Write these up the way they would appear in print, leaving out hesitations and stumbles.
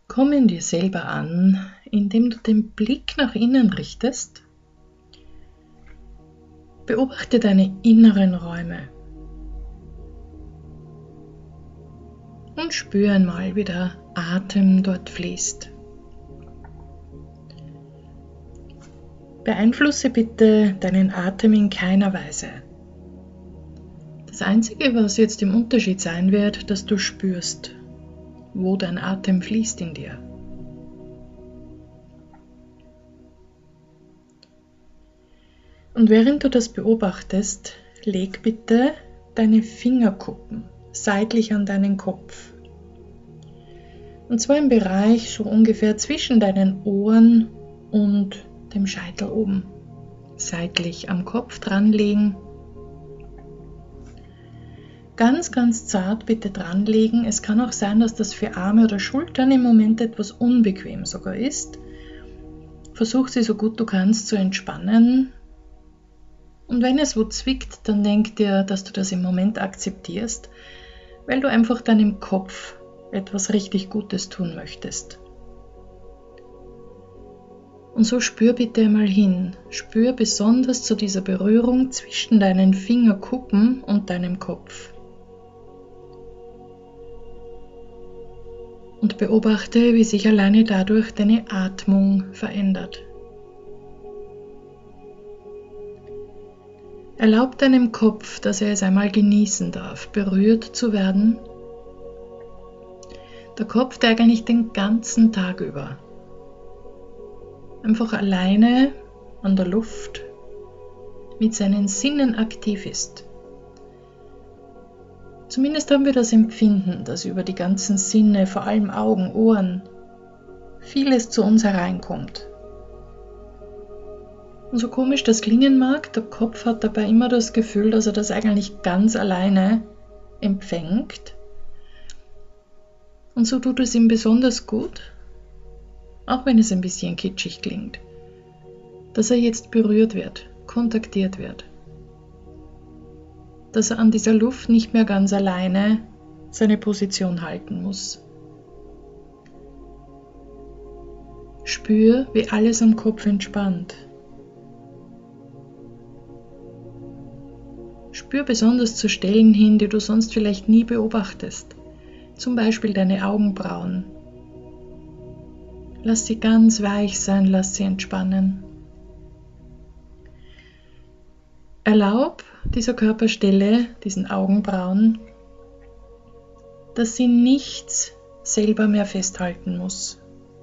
Komm in dir selber an, indem du den Blick nach innen richtest. Beobachte deine inneren Räume und spür einmal, wie der Atem dort fließt. Beeinflusse bitte deinen Atem in keiner Weise. Das Einzige, was jetzt im Unterschied sein wird, dass du spürst, wo dein Atem fließt in dir. Und während du das beobachtest, leg bitte deine Fingerkuppen seitlich an deinen Kopf. Und zwar im Bereich so ungefähr zwischen deinen Ohren und dem Scheitel oben. Seitlich am Kopf dranlegen. Ganz, ganz zart bitte dranlegen. Es kann auch sein, dass das für Arme oder Schultern im Moment etwas unbequem sogar ist. Versuch sie so gut du kannst zu entspannen. Und wenn es wo zwickt, dann denk dir, dass du das im Moment akzeptierst, weil du einfach deinem Kopf etwas richtig Gutes tun möchtest. Und so spür bitte einmal hin. Spür besonders zu dieser Berührung zwischen deinen Fingerkuppen und deinem Kopf. Und beobachte, wie sich alleine dadurch deine Atmung verändert. Erlaub deinem Kopf, dass er es einmal genießen darf, berührt zu werden. Der Kopf, der eigentlich den ganzen Tag über einfach alleine an der Luft mit seinen Sinnen aktiv ist. Zumindest haben wir das Empfinden, dass über die ganzen Sinne, vor allem Augen, Ohren, vieles zu uns hereinkommt. Und so komisch das klingen mag, der Kopf hat dabei immer das Gefühl, dass er das eigentlich ganz alleine empfängt. Und so tut es ihm besonders gut, auch wenn es ein bisschen kitschig klingt, dass er jetzt berührt wird, kontaktiert wird. Dass er an dieser Luft nicht mehr ganz alleine seine Position halten muss. Spür, wie alles am Kopf entspannt. Spür besonders zu Stellen hin, die du sonst vielleicht nie beobachtest. Zum Beispiel deine Augenbrauen. Lass sie ganz weich sein, lass sie entspannen. Erlaub dieser Körperstelle, diesen Augenbrauen, dass sie nichts selber mehr festhalten muss.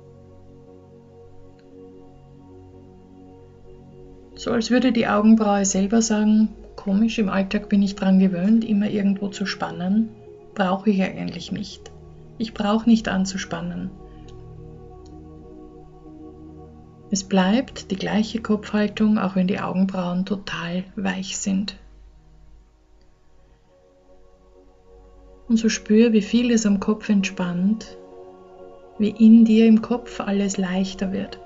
So als würde die Augenbraue selber sagen, komisch, im Alltag bin ich dran gewöhnt, immer irgendwo zu spannen, brauche ich eigentlich nicht. Ich brauche nicht anzuspannen. Es bleibt die gleiche Kopfhaltung, auch wenn die Augenbrauen total weich sind. Und so spür, wie viel es am Kopf entspannt, wie in dir im Kopf alles leichter wird,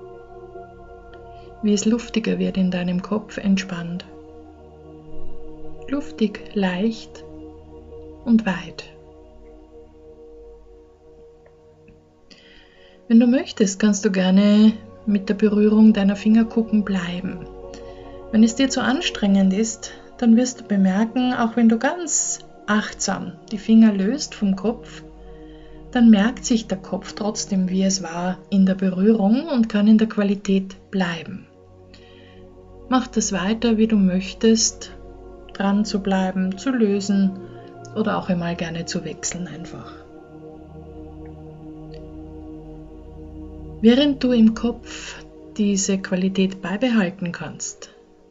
wie es luftiger wird in deinem Kopf entspannt. Luftig, leicht und weit. Wenn du möchtest, kannst du gerne mit der Berührung deiner Fingerkuppen bleiben. Wenn es dir zu anstrengend ist, dann wirst du bemerken, auch wenn du ganz achtsam die Finger löst vom Kopf, dann merkt sich der Kopf trotzdem, wie es war in der Berührung und kann in der Qualität bleiben. Mach das weiter, wie du möchtest, dran zu bleiben, zu lösen oder auch einmal gerne zu wechseln einfach. Während du im Kopf diese Qualität beibehalten kannst,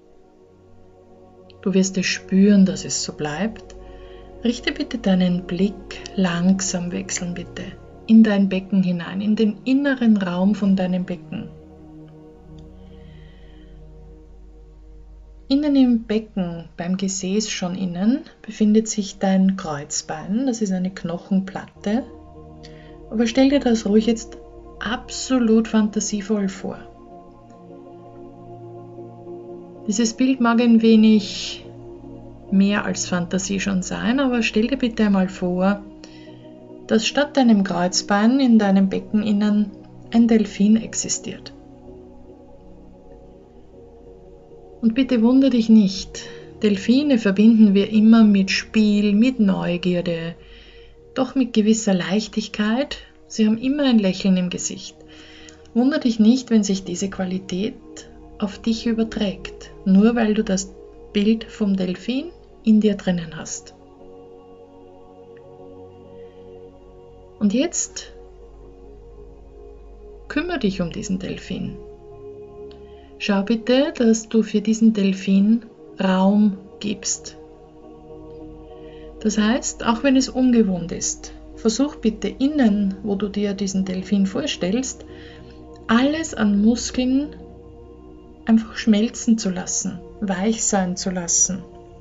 du wirst es spüren, dass es so bleibt, richte bitte deinen Blick langsam wechseln bitte in dein Becken hinein, in den inneren Raum von deinem Becken. Innen im Becken, beim Gesäß schon innen, befindet sich dein Kreuzbein, das ist eine Knochenplatte, aber stell dir das ruhig jetzt absolut fantasievoll vor. Dieses Bild mag ein wenig mehr als Fantasie schon sein, aber stell dir bitte einmal vor, dass statt deinem Kreuzbein in deinem Beckeninnern ein Delfin existiert. Und bitte wundere dich nicht, Delfine verbinden wir immer mit Spiel, mit Neugierde, doch mit gewisser Leichtigkeit. Sie haben immer ein Lächeln im Gesicht. Wundere dich nicht, wenn sich diese Qualität auf dich überträgt, nur weil du das Bild vom Delfin in dir drinnen hast. Und jetzt kümmere dich um diesen Delfin. Schau bitte, dass du für diesen Delfin Raum gibst. Das heißt, auch wenn es ungewohnt ist, versuch bitte innen, wo du dir diesen Delfin vorstellst, alles an Muskeln einfach schmelzen zu lassen, weich sein zu lassen.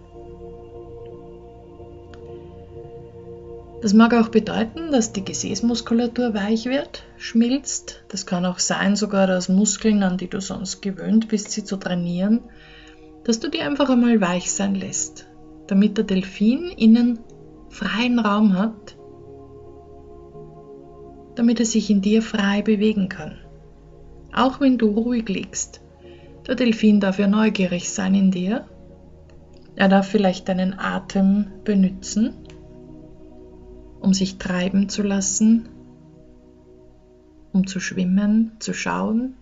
Das mag auch bedeuten, dass die Gesäßmuskulatur weich wird, schmilzt. Das kann auch sein, sogar dass Muskeln, an die du sonst gewöhnt bist, sie zu trainieren, dass du die einfach einmal weich sein lässt, damit der Delfin innen freien Raum hat, damit er sich in dir frei bewegen kann. Auch wenn du ruhig liegst. Der Delfin darf ja neugierig sein in dir. Er darf vielleicht deinen Atem benützen, um sich treiben zu lassen, um zu schwimmen, zu schauen.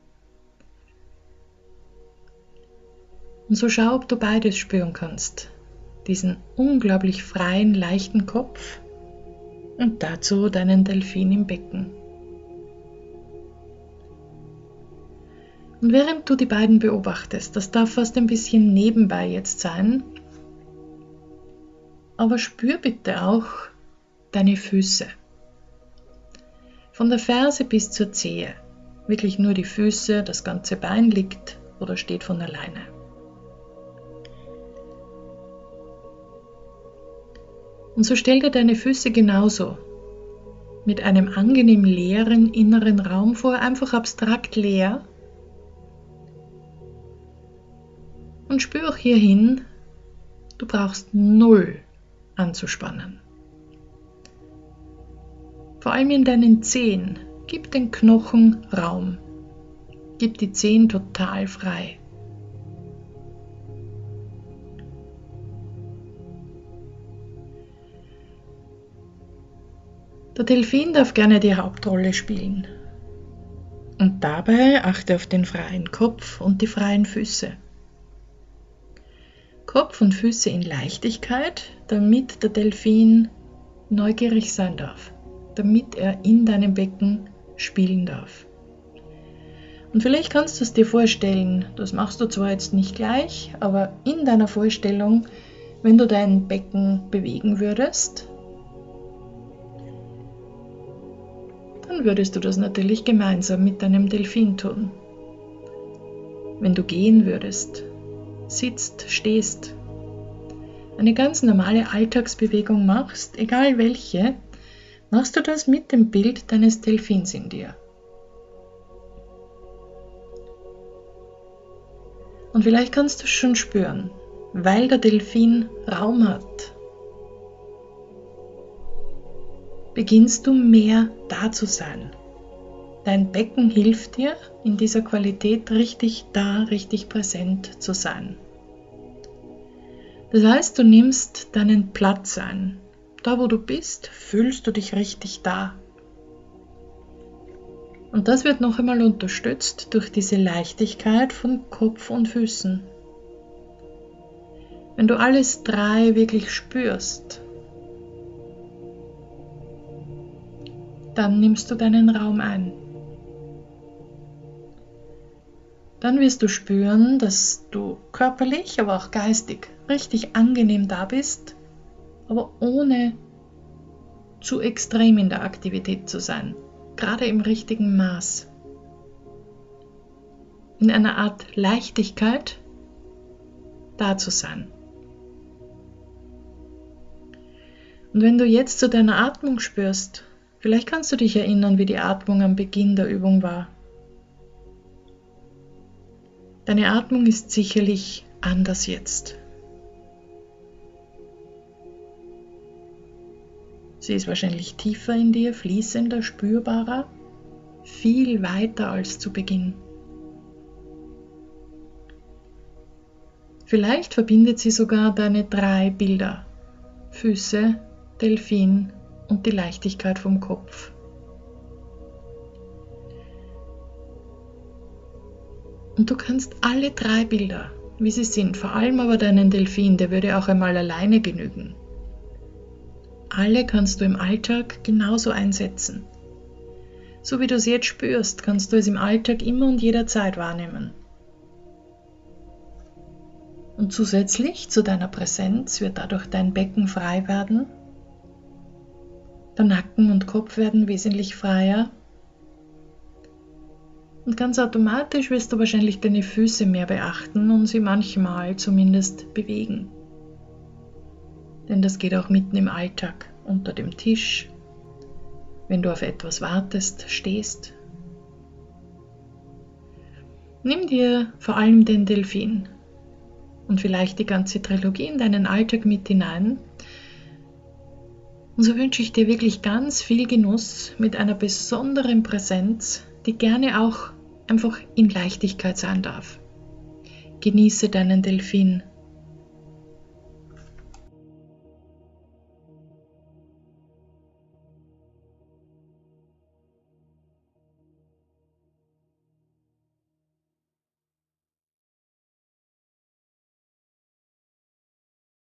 Und so schau, ob du beides spüren kannst. Diesen unglaublich freien, leichten Kopf und dazu deinen Delfin im Becken. Und während du die beiden beobachtest, das darf fast ein bisschen nebenbei jetzt sein, aber spür bitte auch deine Füße. Von der Ferse bis zur Zehe. Wirklich nur die Füße, das ganze Bein liegt oder steht von alleine. Und so stell dir deine Füße genauso mit einem angenehm leeren inneren Raum vor, einfach abstrakt leer. Und spür auch hierhin, du brauchst null anzuspannen. Vor allem in deinen Zehen, gib den Knochen Raum, gib die Zehen total frei. Der Delfin darf gerne die Hauptrolle spielen. Und dabei achte auf den freien Kopf und die freien Füße. Kopf und Füße in Leichtigkeit, damit der Delfin neugierig sein darf, damit er in deinem Becken spielen darf. Und vielleicht kannst du es dir vorstellen, das machst du zwar jetzt nicht gleich, aber in deiner Vorstellung, wenn du dein Becken bewegen würdest, dann würdest du das natürlich gemeinsam mit deinem Delfin tun. Wenn du gehen würdest, sitzt, stehst, eine ganz normale Alltagsbewegung machst, egal welche, machst du das mit dem Bild deines Delfins in dir. Und vielleicht kannst du es schon spüren, weil der Delfin Raum hat, beginnst du mehr da zu sein. Dein Becken hilft dir, in dieser Qualität richtig da, richtig präsent zu sein. Das heißt, du nimmst deinen Platz ein. Da, wo du bist, fühlst du dich richtig da. Und das wird noch einmal unterstützt durch diese Leichtigkeit von Kopf und Füßen. Wenn du alles drei wirklich spürst, dann nimmst du deinen Raum ein. Dann wirst du spüren, dass du körperlich, aber auch geistig richtig angenehm da bist, aber ohne zu extrem in der Aktivität zu sein, gerade im richtigen Maß. In einer Art Leichtigkeit da zu sein. Und wenn du jetzt zu deiner Atmung spürst, vielleicht kannst du dich erinnern, wie die Atmung am Beginn der Übung war. Deine Atmung ist sicherlich anders jetzt. Sie ist wahrscheinlich tiefer in dir, fließender, spürbarer, viel weiter als zu Beginn. Vielleicht verbindet sie sogar deine 3 Bilder: Füße, Delfin und die Leichtigkeit vom Kopf. Und du kannst alle 3 Bilder, wie sie sind, vor allem aber deinen Delfin, der würde auch einmal alleine genügen. Alle kannst du im Alltag genauso einsetzen. So wie du es jetzt spürst, kannst du es im Alltag immer und jederzeit wahrnehmen. Und zusätzlich zu deiner Präsenz wird dadurch dein Becken frei werden. Der Nacken und Kopf werden wesentlich freier. Und ganz automatisch wirst du wahrscheinlich deine Füße mehr beachten und sie manchmal zumindest bewegen. Denn das geht auch mitten im Alltag, unter dem Tisch, wenn du auf etwas wartest, stehst. Nimm dir vor allem den Delfin und vielleicht die ganze Trilogie in deinen Alltag mit hinein. Und so wünsche ich dir wirklich ganz viel Genuss mit einer besonderen Präsenz, die gerne auch einfach in Leichtigkeit sein darf. Genieße deinen Delfin.